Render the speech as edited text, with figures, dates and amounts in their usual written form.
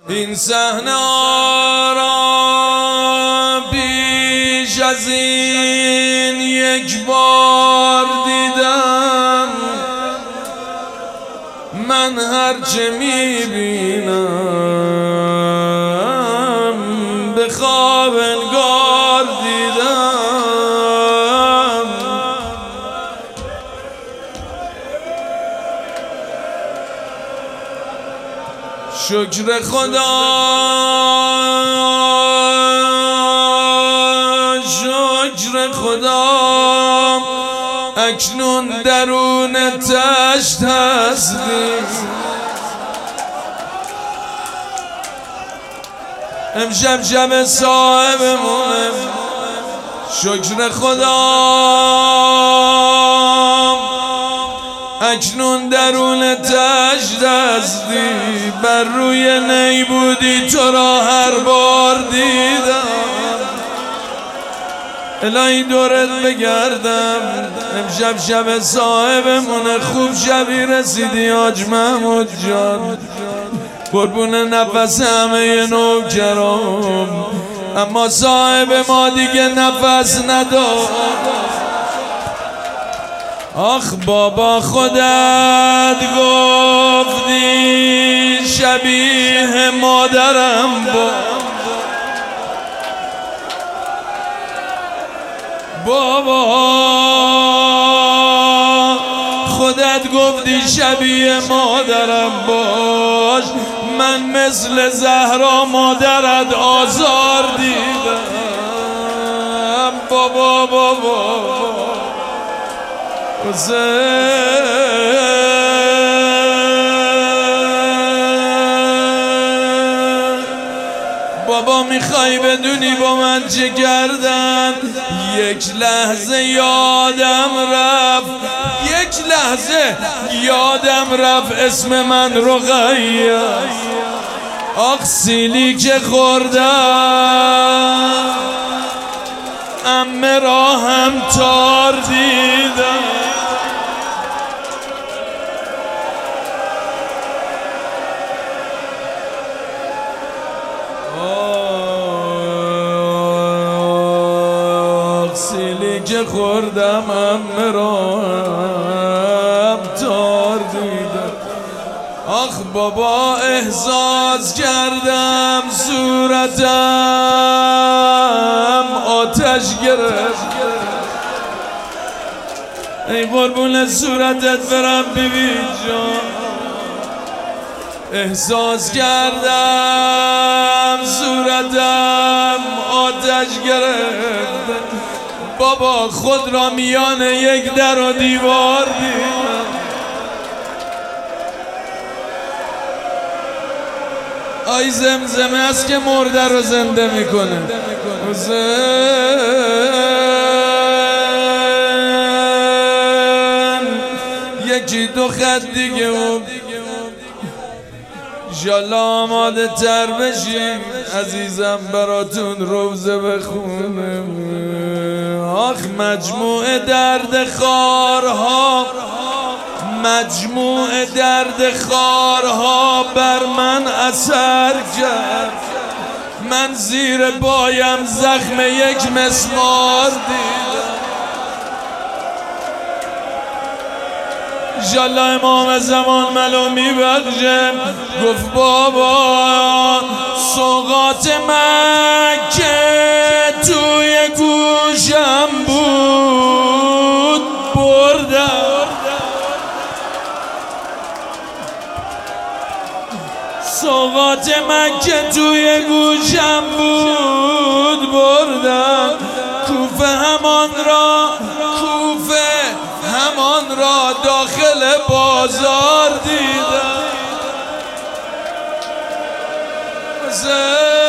این صحنه را بیش از این یک بار دیدم. من هرچه میبینم به خواب انگار دیدم. شکر خدا، شکر خدا، اکنون درون تشت هستی. امشب شب صاحبمونه. شکر خدا، اکنون درون تشت هستی. بر روی نی بودی تو را هر بار دیدم. الهی دورت بگردم. امشب شب صاحبمونه. خوب شبی رسیدی حاج محمود جان، قربون نفس همه نوکرام. اما صاحب ما دیگه نفس نداد. آخ بابا خودت گفتی شبیه مادرم بابا خودت گفتی شبیه مادرم باش. من مثل زهرا مادرت آزار دیدم. بابا بابا میخوای بدونی با من چه کردن؟ یک لحظه یادم رفت، یک لحظه یادم رفت اسم من رقیه. آخ سیلی که خوردم، عمه را هم تار دیدم. سیلی که خوردم عمه را هم تار دیدم. آخ بابا احساس کردم صورتم آتش گرفت. ای قربون صورتت برم بیبی جان. احساس کردم صورتم آتش گرفت. بابا خود را میان یک در و دیوار دیدم. آی زمزمه است که مرده رو زنده میکنه. یکی دو خط دیگه و انشالله آماده تر بشیم عزیزم براتون روزه بخونم. آخ مجموع درد خارها، مجموع درد خارها بر من اثر کرد. من زیر پایم زخم یک مسمار دیدم. انشالله امام زمان منو میبخشه. گفت بابا سوغات مکه توی گوشم بود بردم. سوغات مکه توی گوشم بود بردم. کوفه همان را داخل بازار دیدم.